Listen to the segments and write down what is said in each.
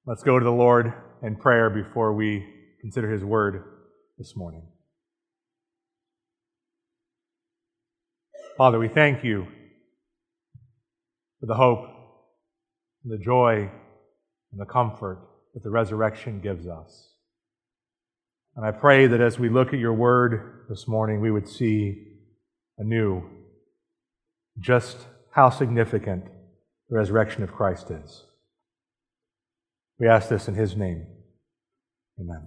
Let's go to the Lord in prayer before we consider His Word this morning. Father, we thank You for the hope and the joy and the comfort that the resurrection gives us. And I pray that as we look at Your Word this morning, we would see anew just how significant the resurrection of Christ is. We ask this in His name. Amen.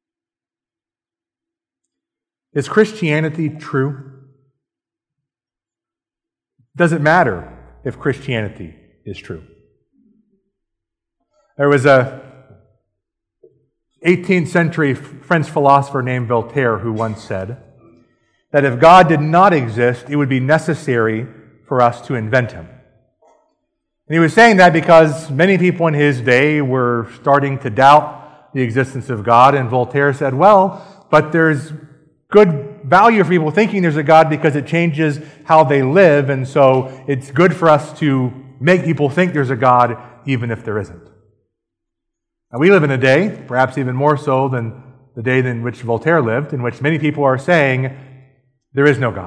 Is Christianity true? Does it matter if Christianity is true? There was a 18th century French philosopher named Voltaire who once said that if God did not exist, it would be necessary for us to invent Him. And he was saying that because many people in his day were starting to doubt the existence of God, and Voltaire said, well, but there's good value for people thinking there's a God because it changes how they live, and so it's good for us to make people think there's a God even if there isn't. Now, we live in a day, perhaps even more so than the day in which Voltaire lived, in which many people are saying there is no God.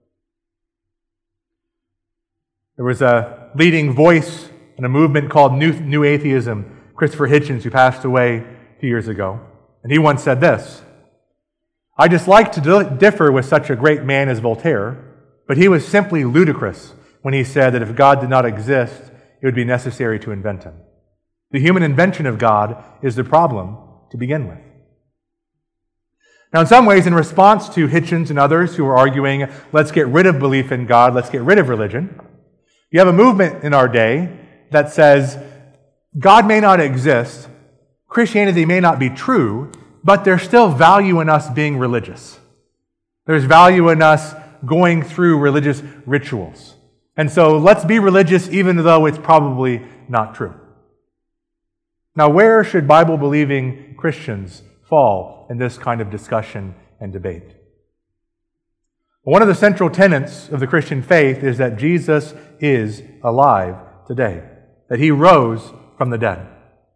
There was a leading voice in a movement called New Atheism, Christopher Hitchens, who passed away a few years ago. And he once said this: I dislike to differ with such a great man as Voltaire, but he was simply ludicrous when he said that if God did not exist, it would be necessary to invent Him. The human invention of God is the problem to begin with. Now, in some ways, in response to Hitchens and others who are arguing, let's get rid of belief in God, let's get rid of religion, you have a movement in our day that says God may not exist, Christianity may not be true, but there's still value in us being religious. There's value in us going through religious rituals. And so let's be religious even though it's probably not true. Now, where should Bible-believing Christians fall in this kind of discussion and debate? One of the central tenets of the Christian faith is that Jesus is alive today, that He rose from the dead.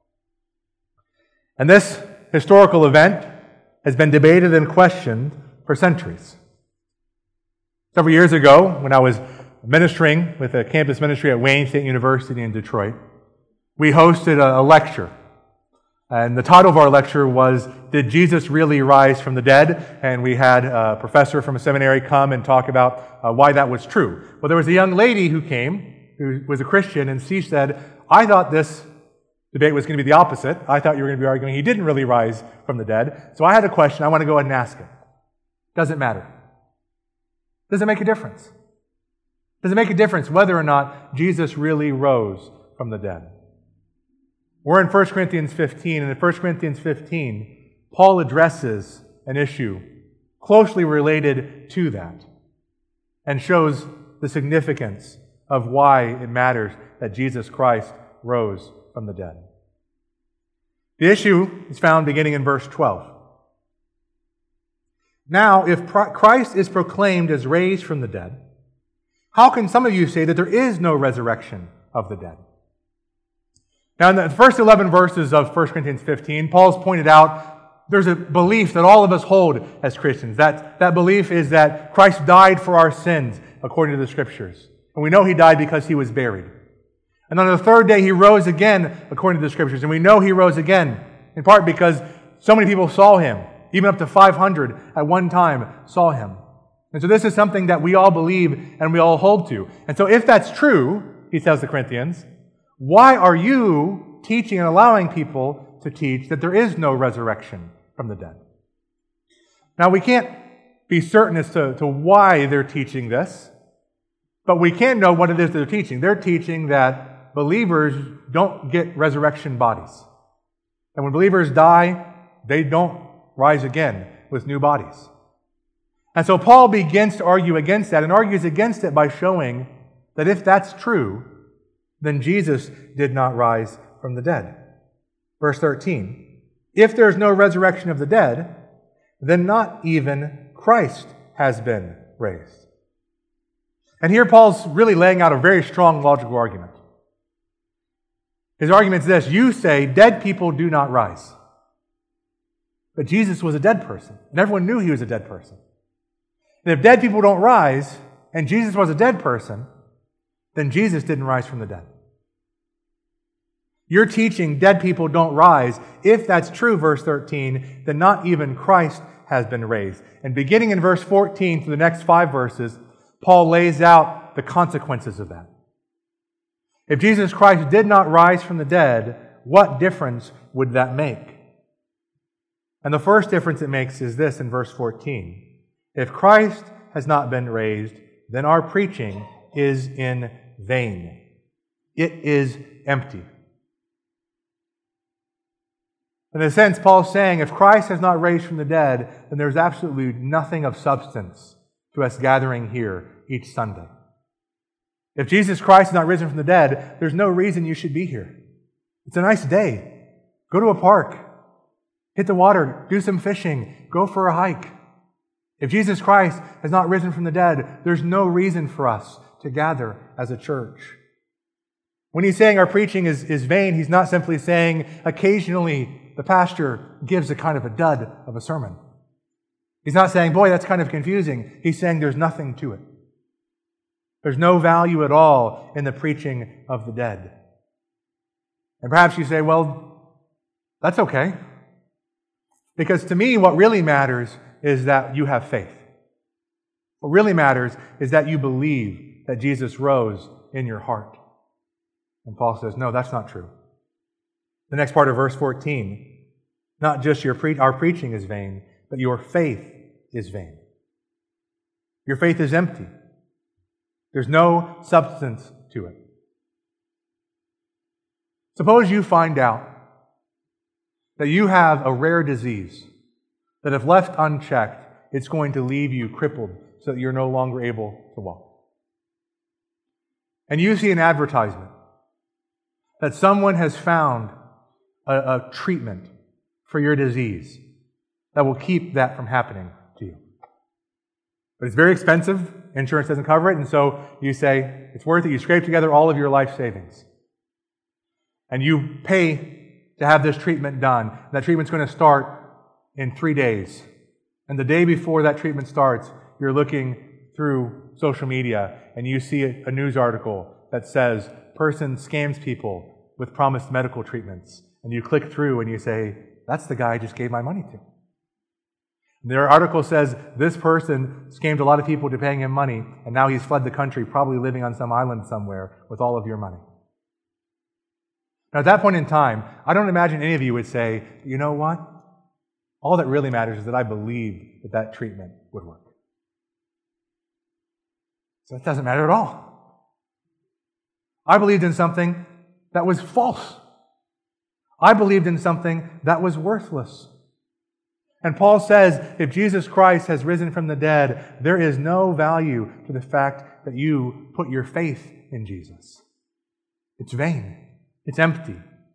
And this historical event has been debated and questioned for centuries. Several years ago, when I was ministering with a campus ministry at Wayne State University in Detroit, we hosted a lecture. And the title of our lecture was, Did Jesus Really Rise from the Dead? And we had a professor from a seminary come and talk about why that was true. Well, there was a young lady who came, who was a Christian, and she said, I thought this debate was going to be the opposite. I thought you were going to be arguing He didn't really rise from the dead. So I had a question. I want to go ahead and ask it. Does it matter? Does it make a difference? Does it make a difference whether or not Jesus really rose from the dead? We're in 1 Corinthians 15, and in 1 Corinthians 15, Paul addresses an issue closely related to that and shows the significance of why it matters that Jesus Christ rose from the dead. The issue is found beginning in verse 12. Now, if Christ is proclaimed as raised from the dead, how can some of you say that there is no resurrection of the dead? Now, in the first 11 verses of 1 Corinthians 15, Paul's pointed out there's a belief that all of us hold as Christians. That belief is that Christ died for our sins, according to the Scriptures. And we know He died because He was buried. And on the third day, He rose again, according to the Scriptures. And we know He rose again, in part because so many people saw Him. Even up to 500 at one time saw Him. And so this is something that we all believe and we all hold to. And so if that's true, he tells the Corinthians, why are you teaching and allowing people to teach that there is no resurrection from the dead? Now, we can't be certain as to why they're teaching this, but we can know what it is they're teaching. They're teaching that believers don't get resurrection bodies. And when believers die, they don't rise again with new bodies. And so Paul begins to argue against that and argues against it by showing that if that's true, then Jesus did not rise from the dead. Verse 13, if there is no resurrection of the dead, then not even Christ has been raised. And here Paul's really laying out a very strong logical argument. His argument is this: you say dead people do not rise. But Jesus was a dead person, and everyone knew he was a dead person. And if dead people don't rise, and Jesus was a dead person, then Jesus didn't rise from the dead. You're teaching dead people don't rise. If that's true, verse 13, then not even Christ has been raised. And beginning in verse 14 for the next 5 verses, Paul lays out the consequences of that. If Jesus Christ did not rise from the dead, what difference would that make? And the first difference it makes is this in verse 14. If Christ has not been raised, then our preaching is in vain. It is empty. In a sense, Paul's saying if Christ has not raised from the dead, then there's absolutely nothing of substance to us gathering here each Sunday. If Jesus Christ is not risen from the dead, there's no reason you should be here. It's a nice day. Go to a park. Hit the water. Do some fishing. Go for a hike. If Jesus Christ has not risen from the dead, there's no reason for us to gather as a church. When he's saying our preaching is vain, he's not simply saying occasionally the pastor gives a kind of a dud of a sermon. He's not saying, boy, that's kind of confusing. He's saying there's nothing to it. There's no value at all in the preaching of the dead. And perhaps you say, well, that's okay. Because to me, what really matters is that you have faith. What really matters is that you believe that Jesus rose in your heart. And Paul says, no, that's not true. The next part of verse 14, not just our preaching is vain, but your faith is vain. Your faith is empty. There's no substance to it. Suppose you find out that you have a rare disease that if left unchecked, it's going to leave you crippled so that you're no longer able to walk. And you see an advertisement that someone has found a treatment for your disease that will keep that from happening to you. But it's very expensive. Insurance doesn't cover it. And so you say, it's worth it. You scrape together all of your life savings. And you pay to have this treatment done. That treatment's going to start in 3 days. And the day before that treatment starts, you're looking through social media and you see a news article that says, person scams people with promised medical treatments. And you click through and you say, that's the guy I just gave my money to. Their article says this person scammed a lot of people to paying him money, and now he's fled the country, probably living on some island somewhere with all of your money. Now, at that point in time, I don't imagine any of you would say, you know what? All that really matters is that I believe that treatment would work. So it doesn't matter at all. I believed in something that was false. I believed in something that was worthless. And Paul says, if Jesus Christ has risen from the dead, there is no value to the fact that you put your faith in Jesus. It's vain. It's empty.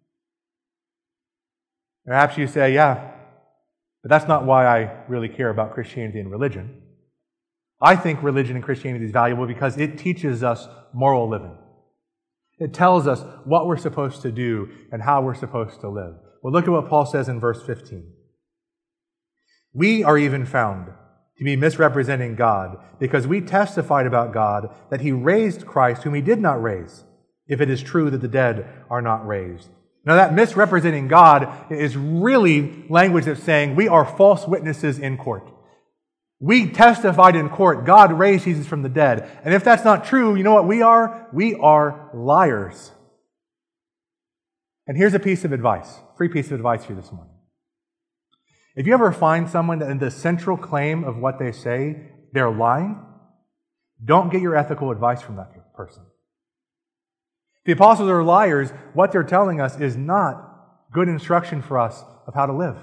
Perhaps you say, yeah, but that's not why I really care about Christianity and religion. I think religion and Christianity is valuable because it teaches us moral living. It tells us what we're supposed to do and how we're supposed to live. Well, look at what Paul says in verse 15. We are even found to be misrepresenting God because we testified about God that He raised Christ whom He did not raise, if it is true that the dead are not raised. Now that misrepresenting God is really language that's saying we are false witnesses in court. We testified in court, God raised Jesus from the dead. And if that's not true, you know what we are? We are liars. And here's a piece of advice, free piece of advice for you this morning. If you ever find someone that in the central claim of what they say, they're lying, don't get your ethical advice from that person. The apostles are liars. What they're telling us is not good instruction for us of how to live.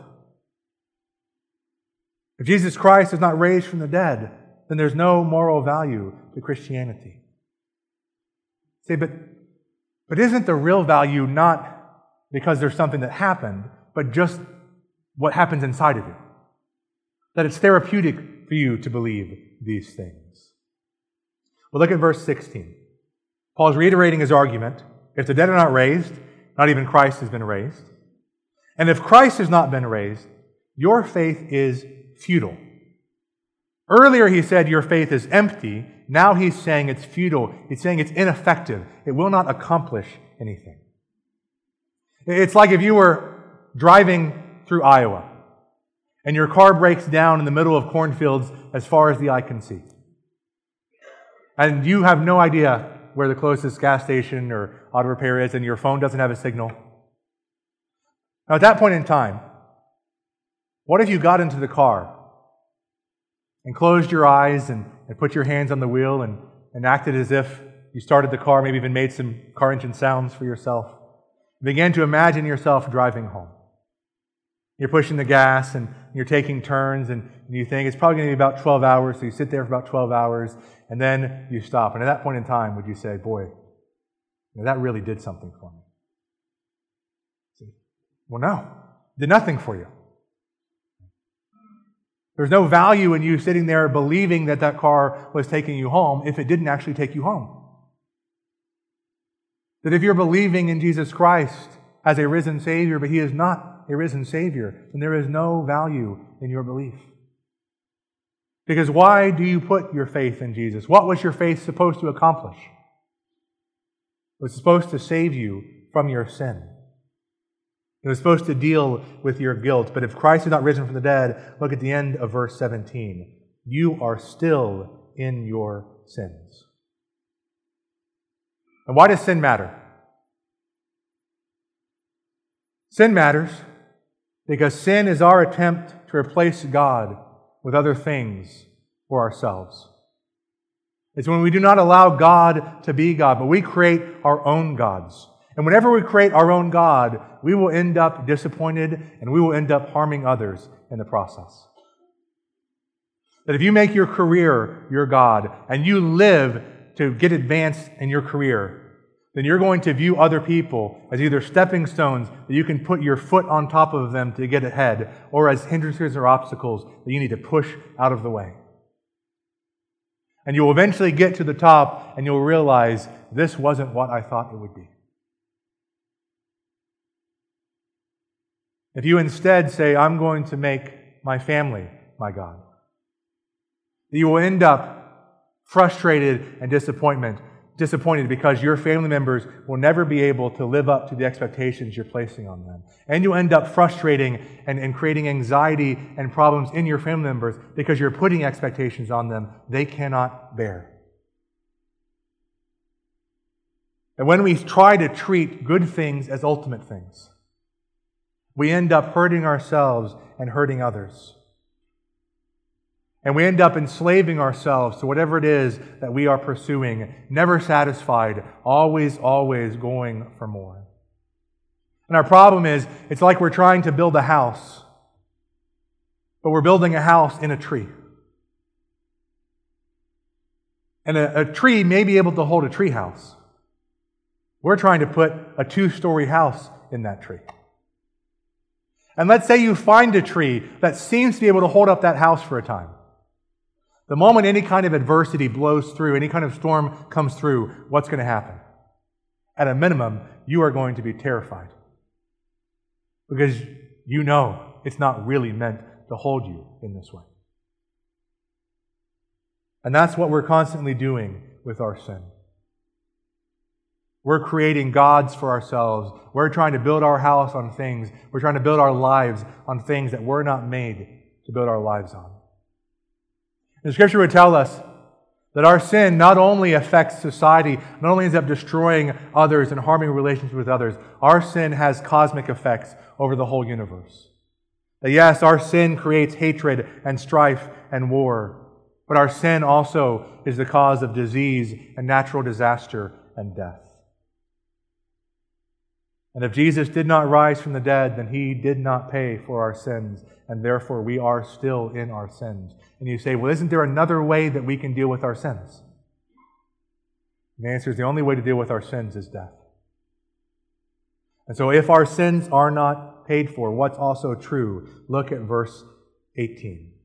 If Jesus Christ is not raised from the dead, then there's no moral value to Christianity. Say, but isn't the real value not because there's something that happened, but just what happens inside of you? That it's therapeutic for you to believe these things. Well, look at verse 16. Paul's reiterating his argument. If the dead are not raised, Not even Christ has been raised. And if Christ has not been raised, your faith is futile. Earlier he said your faith is empty. Now he's saying it's futile. He's saying it's ineffective. It will not accomplish anything. It's like if you were driving through Iowa and your car breaks down in the middle of cornfields as far as the eye can see. And you have no idea where the closest gas station or auto repair is, and your phone doesn't have a signal. Now, at that point in time, what if you got into the car and closed your eyes and put your hands on the wheel and acted as if you started the car, maybe even made some car engine sounds for yourself? Began to imagine yourself driving home. You're pushing the gas and you're taking turns and you think it's probably going to be about 12 hours, so you sit there for about 12 hours and then you stop. And at that point in time, would you say, boy, that really did something for me? Well, no, it did nothing for you. There's no value in you sitting there believing that that car was taking you home if it didn't actually take you home. That if you're believing in Jesus Christ as a risen Savior, but He is not a risen Savior, then there is no value in your belief. Because why do you put your faith in Jesus? What was your faith supposed to accomplish? It was supposed to save you from your sin. It was supposed to deal with your guilt. But if Christ is not risen from the dead, look at the end of verse 17. You are still in your sins. And why does sin matter? Sin matters because sin is our attempt to replace God with other things for ourselves. It's when we do not allow God to be God, but we create our own gods. And whenever we create our own God, we will end up disappointed and we will end up harming others in the process. That if you make your career your God and you live to get advanced in your career, then you're going to view other people as either stepping stones that you can put your foot on top of them to get ahead, or as hindrances or obstacles that you need to push out of the way. And you will eventually get to the top and you'll realize this wasn't what I thought it would be. If you instead say, I'm going to make my family my God, you will end up frustrated and disappointed because your family members will never be able to live up to the expectations you're placing on them. And you'll end up frustrating and creating anxiety and problems in your family members because you're putting expectations on them they cannot bear. And when we try to treat good things as ultimate things, we end up hurting ourselves and hurting others. And we end up enslaving ourselves to whatever it is that we are pursuing, never satisfied, always going for more. And our problem is, it's like we're trying to build a house, but we're building a house in a tree. And a tree may be able to hold a tree house. We're trying to put a 2-story house in that tree. And let's say you find a tree that seems to be able to hold up that house for a time. The moment any kind of adversity blows through, any kind of storm comes through, what's going to happen? At a minimum, you are going to be terrified. Because you know it's not really meant to hold you in this way. And that's what we're constantly doing with our sin. We're creating gods for ourselves. We're trying to build our house on things. We're trying to build our lives on things that we're not made to build our lives on. The Scripture would tell us that our sin not only affects society, not only ends up destroying others and harming relationships with others, our sin has cosmic effects over the whole universe. That yes, our sin creates hatred and strife and war, but our sin also is the cause of disease and natural disaster and death. And if Jesus did not rise from the dead, then He did not pay for our sins, and therefore we are still in our sins. And you say, well, isn't there another way that we can deal with our sins? And the answer is the only way to deal with our sins is death. And so if our sins are not paid for, what's also true? Look at verse 18.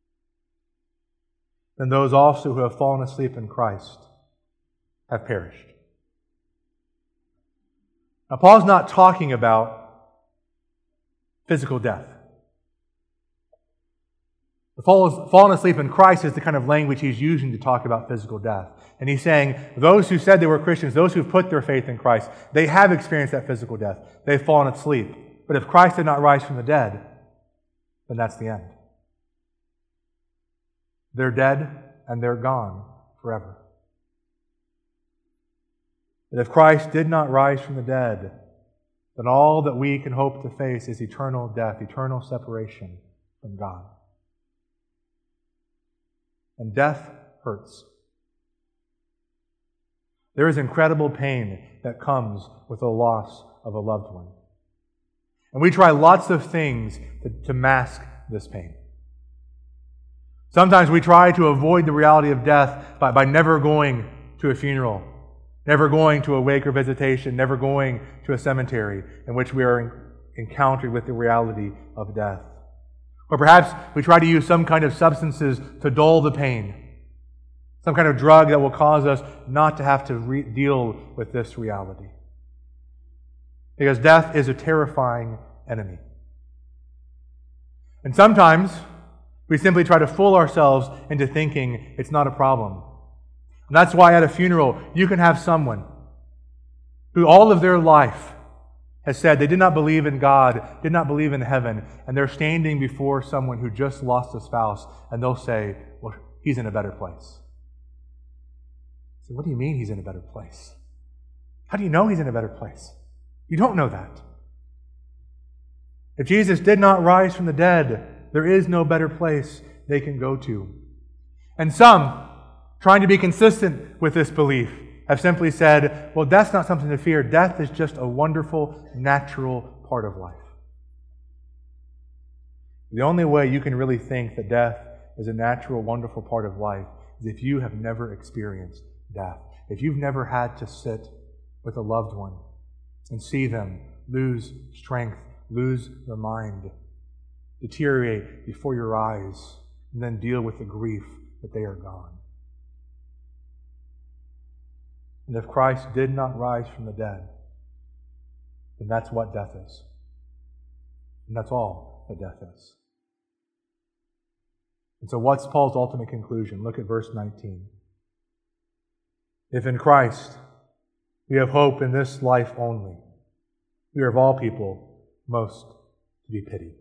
Then those also who have fallen asleep in Christ have perished. Now, Paul's not talking about physical death. The fallen asleep in Christ is the kind of language he's using to talk about physical death. And he's saying, those who said they were Christians, those who've put their faith in Christ, they have experienced that physical death. They've fallen asleep. But if Christ did not rise from the dead, then that's the end. They're dead and they're gone forever. But if Christ did not rise from the dead, then all that we can hope to face is eternal death, eternal separation from God. And death hurts. There is incredible pain that comes with the loss of a loved one. And we try lots of things to mask this pain. Sometimes we try to avoid the reality of death by never going to a funeral, never going to a wake or visitation, never going to a cemetery in which we are encountered with the reality of death. Or perhaps we try to use some kind of substances to dull the pain, some kind of drug that will cause us not to have to deal with this reality. Because death is a terrifying enemy. And sometimes we simply try to fool ourselves into thinking it's not a problem. And that's why at a funeral, you can have someone who all of their life has said they did not believe in God, did not believe in heaven, and they're standing before someone who just lost a spouse, and they'll say, well, he's in a better place. So what do you mean he's in a better place? How do you know he's in a better place? You don't know that. If Jesus did not rise from the dead, there is no better place they can go to. And some, trying to be consistent with this belief, have simply said, well, death's not something to fear. Death is just a wonderful, natural part of life. The only way you can really think that death is a natural, wonderful part of life is if you have never experienced death. If you've never had to sit with a loved one and see them lose strength, lose their mind, deteriorate before your eyes, and then deal with the grief that they are gone. And if Christ did not rise from the dead, then that's what death is. And that's all that death is. And so what's Paul's ultimate conclusion? Look at verse 19. If in Christ we have hope in this life only, we are of all people most to be pitied.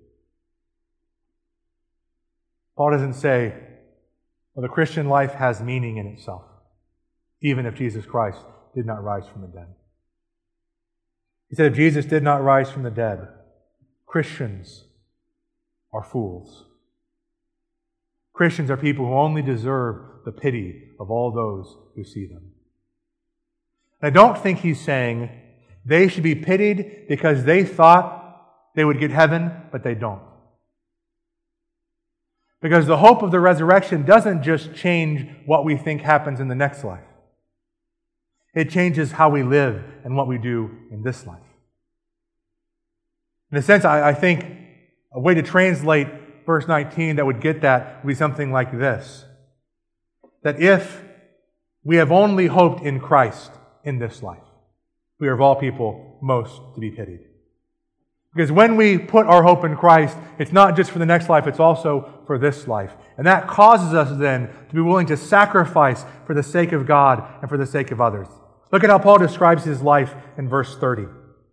Paul doesn't say, well, the Christian life has meaning in itself, even if Jesus Christ did not rise from the dead. He said, if Jesus did not rise from the dead, Christians are fools. Christians are people who only deserve the pity of all those who see them. And I don't think he's saying they should be pitied because they thought they would get heaven, but they don't. Because the hope of the resurrection doesn't just change what we think happens in the next life. It changes how we live and what we do in this life. In a sense, I think a way to translate verse 19 that would get that would be something like this. That if we have only hoped in Christ in this life, we are of all people most to be pitied. Because when we put our hope in Christ, it's not just for the next life, it's also for this life. And that causes us then to be willing to sacrifice for the sake of God and for the sake of others. Look at how Paul describes his life in verse 30.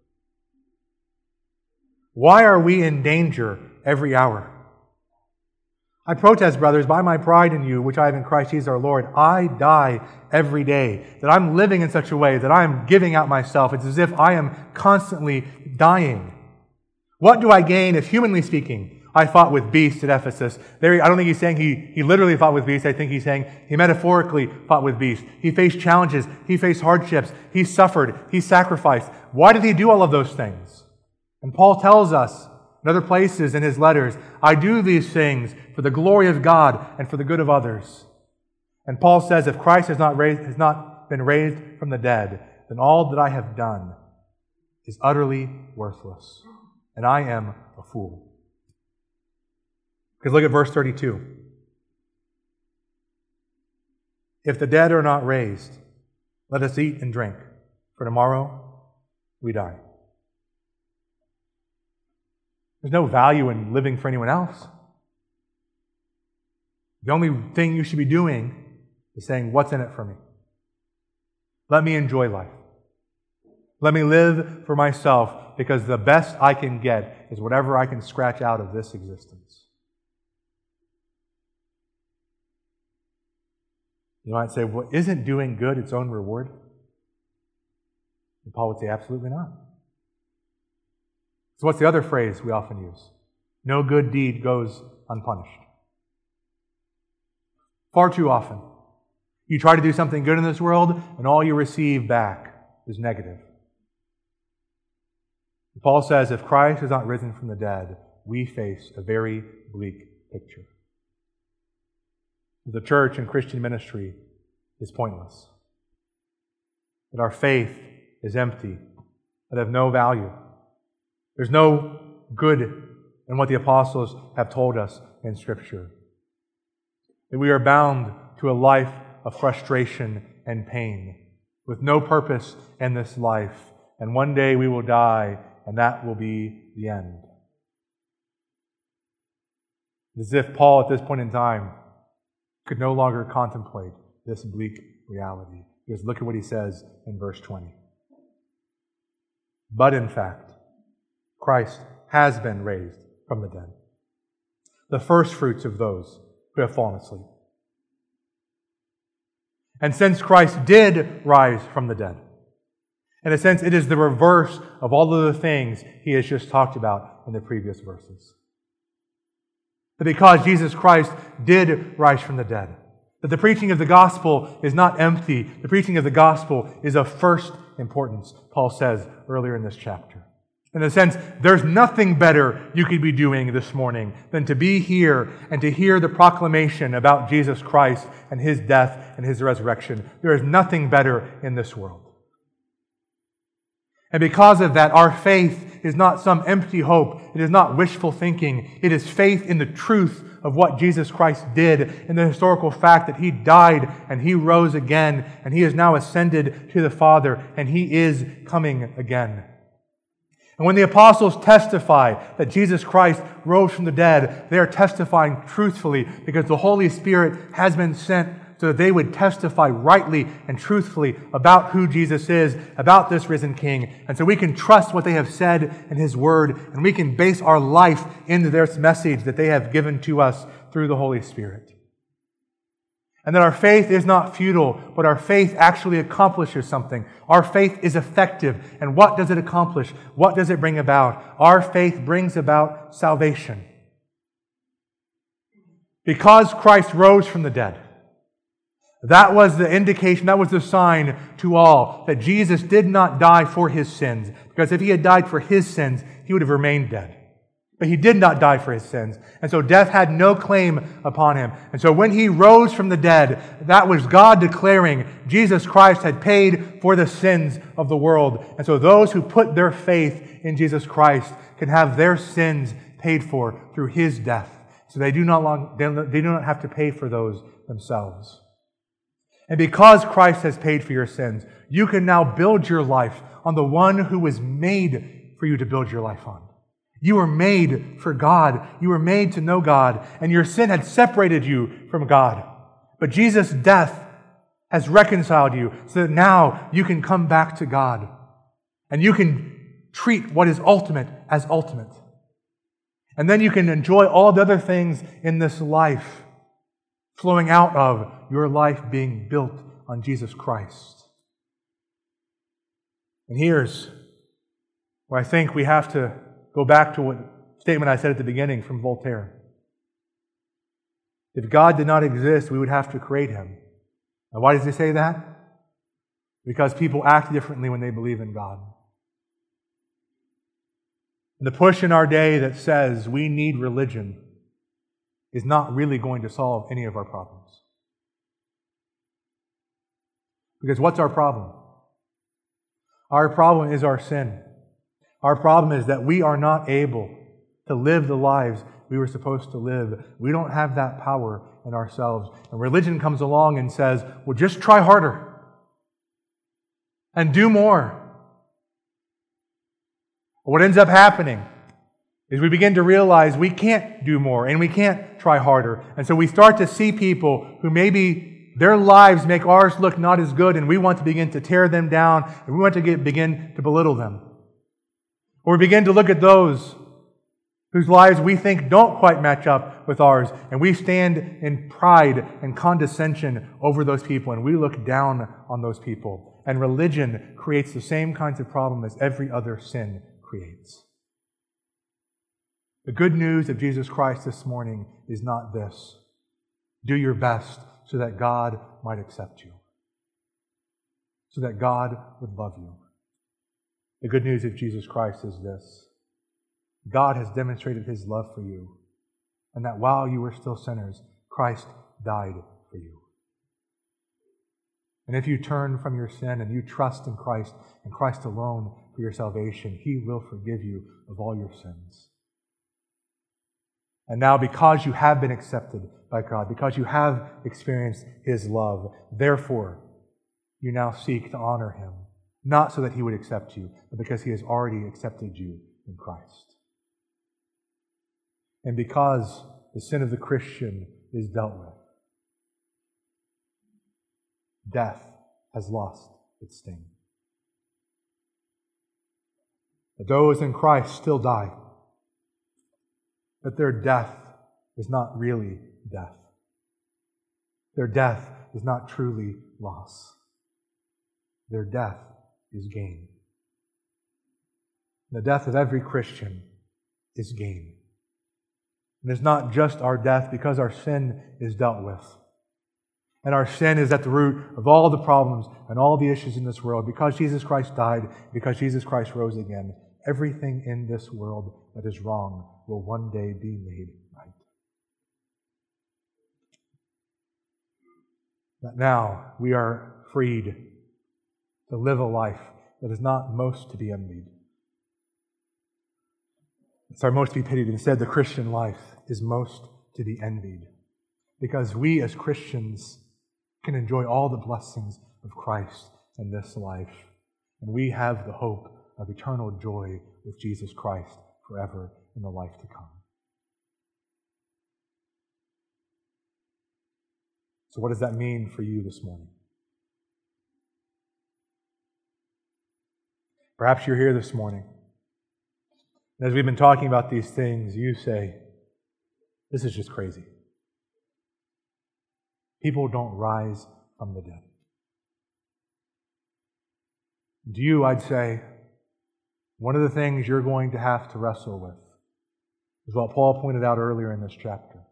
Why are we in danger every hour? I protest, brothers, by my pride in you, which I have in Christ Jesus our Lord, I die every day. That I'm living in such a way that I am giving out myself. It's as if I am constantly dying. What do I gain if, humanly speaking, I fought with beasts at Ephesus? I don't think he's saying he literally fought with beasts. I think he's saying he metaphorically fought with beasts. He faced challenges. He faced hardships. He suffered. He sacrificed. Why did he do all of those things? And Paul tells us in other places in his letters, I do these things for the glory of God and for the good of others. And Paul says, if Christ has not been raised from the dead, then all that I have done is utterly worthless. And I am a fool. Because look at verse 32. If the dead are not raised, let us eat and drink, for tomorrow we die. There's no value in living for anyone else. The only thing you should be doing is saying, what's in it for me? Let me enjoy life. Let me live for myself, because the best I can get is whatever I can scratch out of this existence. You might say, well, isn't doing good its own reward? And Paul would say, absolutely not. So what's the other phrase we often use? No good deed goes unpunished. Far too often, you try to do something good in this world, and all you receive back is negative. Paul says, if Christ is not risen from the dead, we face a very bleak picture. The church and Christian ministry is pointless. That our faith is empty, that have no value. There's no good in what the apostles have told us in Scripture. That we are bound to a life of frustration and pain, with no purpose in this life, and one day we will die, and that will be the end. As if Paul, at this point in time, could no longer contemplate this bleak reality. Because look at what he says in verse 20. But in fact, Christ has been raised from the dead, the firstfruits of those who have fallen asleep. And since Christ did rise from the dead, in a sense, it is the reverse of all of the things he has just talked about in the previous verses. That because Jesus Christ did rise from the dead, that the preaching of the gospel is not empty. The preaching of the gospel is of first importance, Paul says earlier in this chapter. In a sense, there's nothing better you could be doing this morning than to be here and to hear the proclamation about Jesus Christ and His death and His resurrection. There is nothing better in this world. And because of that, our faith is not some empty hope. It is not wishful thinking. It is faith in the truth of what Jesus Christ did, in the historical fact that He died and He rose again, and He is now ascended to the Father, and He is coming again. And when the apostles testify that Jesus Christ rose from the dead, they are testifying truthfully because the Holy Spirit has been sent so that they would testify rightly and truthfully about who Jesus is, about this risen King. And so we can trust what they have said in His Word, and we can base our life into their message that they have given to us through the Holy Spirit. And that our faith is not futile, but our faith actually accomplishes something. Our faith is effective. And what does it accomplish? What does it bring about? Our faith brings about salvation. Because Christ rose from the dead, that was the indication, that was the sign to all that Jesus did not die for His sins. Because if He had died for His sins, He would have remained dead. But He did not die for His sins. And so death had no claim upon Him. And so when He rose from the dead, that was God declaring Jesus Christ had paid for the sins of the world. And so those who put their faith in Jesus Christ can have their sins paid for through His death. So they do not have to pay for those themselves. And because Christ has paid for your sins, you can now build your life on the one who was made for you to build your life on. You were made for God. You were made to know God. And your sin had separated you from God. But Jesus' death has reconciled you so that now you can come back to God. And you can treat what is ultimate as ultimate. And then you can enjoy all the other things in this life flowing out of your life being built on Jesus Christ. And here's where I think we have to go back to what statement I said at the beginning from Voltaire. If God did not exist, we would have to create Him. Now, why does he say that? Because people act differently when they believe in God. And the push in our day that says we need religion is not really going to solve any of our problems. Because what's our problem? Our problem is our sin. Our problem is that we are not able to live the lives we were supposed to live. We don't have that power in ourselves. And religion comes along and says, well, just try harder and do more. What ends up happening is we begin to realize we can't do more and we can't try harder. And so we start to see people who maybe their lives make ours look not as good, and we want to begin to tear them down, and we want to begin to belittle them. Or we begin to look at those whose lives we think don't quite match up with ours, and we stand in pride and condescension over those people, and we look down on those people. And religion creates the same kinds of problem as every other sin creates. The good news of Jesus Christ this morning is not this: do your best so that God might accept you, so that God would love you. The good news of Jesus Christ is this: God has demonstrated His love for you, and that while you were still sinners, Christ died for you. And if you turn from your sin and you trust in Christ and Christ alone for your salvation, He will forgive you of all your sins. And now, because you have been accepted by God, because you have experienced His love, therefore, you now seek to honor Him, not so that He would accept you, but because He has already accepted you in Christ. And because the sin of the Christian is dealt with, death has lost its sting. But those in Christ still die, but their death is not really death. Their death is not truly loss. Their death is gain. The death of every Christian is gain. And it's not just our death, because our sin is dealt with. And our sin is at the root of all the problems and all the issues in this world. Because Jesus Christ died, because Jesus Christ rose again, everything in this world that is wrong will one day be made right. But now we are freed to live a life that is not most to be envied. It's our most to be pitied. Instead, the Christian life is most to be envied, because we as Christians can enjoy all the blessings of Christ in this life, and we have the hope of eternal joy with Jesus Christ forever in the life to come. So what does that mean for you this morning? Perhaps you're here this morning, and as we've been talking about these things, you say, this is just crazy. People don't rise from the dead. To you, I'd say, one of the things you're going to have to wrestle with is what Paul pointed out earlier in this chapter.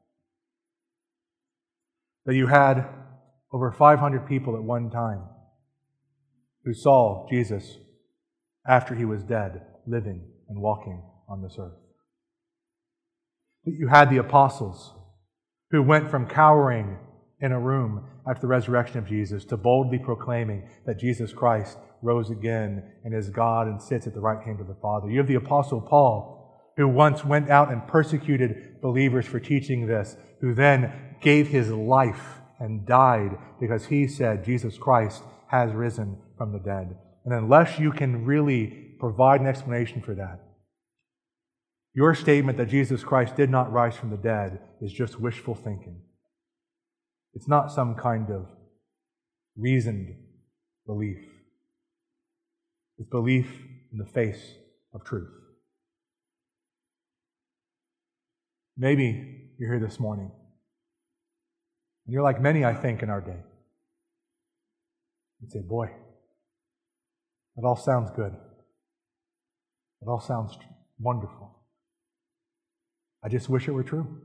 That you had over 500 people at one time who saw Jesus after He was dead, living and walking on this earth. That you had the apostles who went from cowering in a room after the resurrection of Jesus to boldly proclaiming that Jesus Christ rose again and is God and sits at the right hand of the Father. You have the apostle Paul, who once went out and persecuted believers for teaching this, who then gave his life and died because he said Jesus Christ has risen from the dead. And unless you can really provide an explanation for that, your statement that Jesus Christ did not rise from the dead is just wishful thinking. It's not some kind of reasoned belief. It's belief in the face of truth. Maybe you're here this morning, and you're like many, I think, in our day. You'd say, boy, that all sounds good. It all sounds wonderful. I just wish it were true.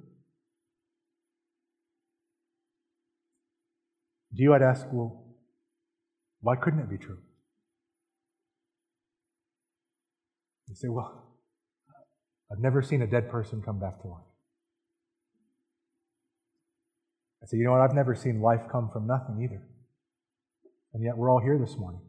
To you, I'd ask, well, why couldn't it be true? You say, well, I've never seen a dead person come back to life. I say, you know what? I've never seen life come from nothing either. And yet we're all here this morning.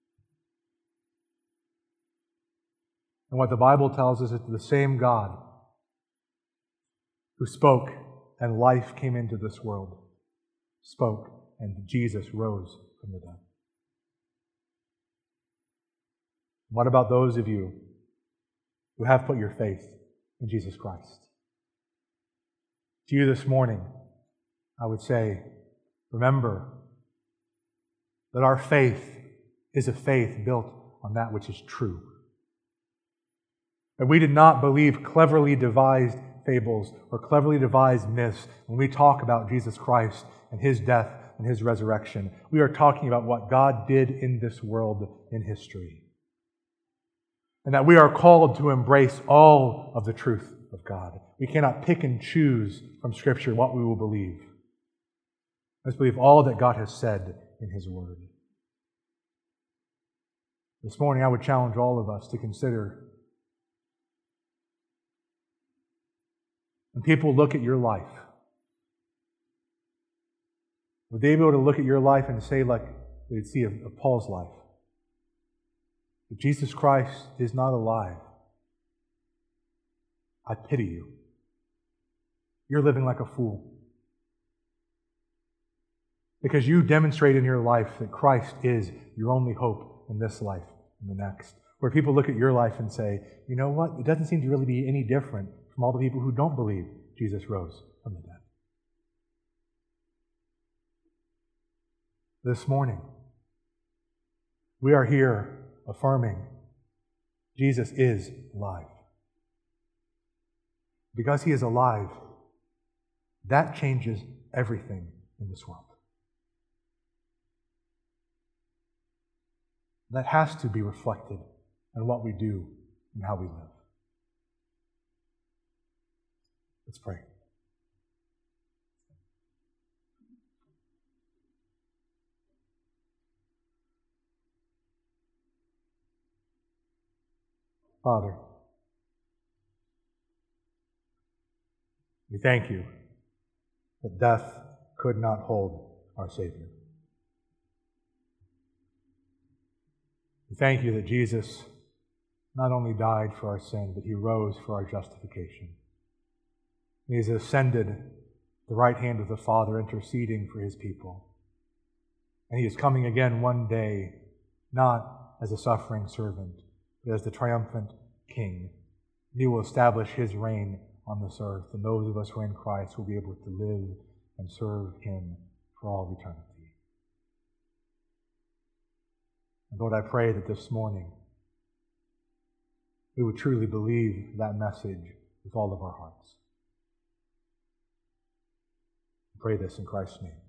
And what the Bible tells us is the same God who spoke and life came into this world spoke, and Jesus rose from the dead. What about those of you who have put your faith in Jesus Christ. To you this morning, I would say, remember that our faith is a faith built on that which is true. That we did not believe cleverly devised fables or cleverly devised myths when we talk about Jesus Christ and His death and His resurrection. We are talking about what God did in this world in history. And that we are called to embrace all of the truth of God. We cannot pick and choose from Scripture what we will believe. Let's believe all that God has said in His Word. This morning I would challenge all of us to consider, when people look at your life, would they be able to look at your life and say, like they'd see of Paul's life, that Jesus Christ is not alive? I pity you. You're living like a fool. Because you demonstrate in your life that Christ is your only hope in this life and the next. Where people look at your life and say, you know what? It doesn't seem to really be any different from all the people who don't believe Jesus rose from the dead. This morning, we are here affirming Jesus is alive. Because He is alive, that changes everything in this world. That has to be reflected in what we do and how we live. Let's pray. Father, we thank You that death could not hold our Savior. We thank You that Jesus not only died for our sin, but He rose for our justification. He has ascended the right hand of the Father, interceding for His people. And He is coming again one day, not as a suffering servant, but as the triumphant King. And He will establish His reign on this earth, and those of us who are in Christ will be able to live and serve Him for all eternity. And Lord, I pray that this morning we would truly believe that message with all of our hearts. I pray this in Christ's name.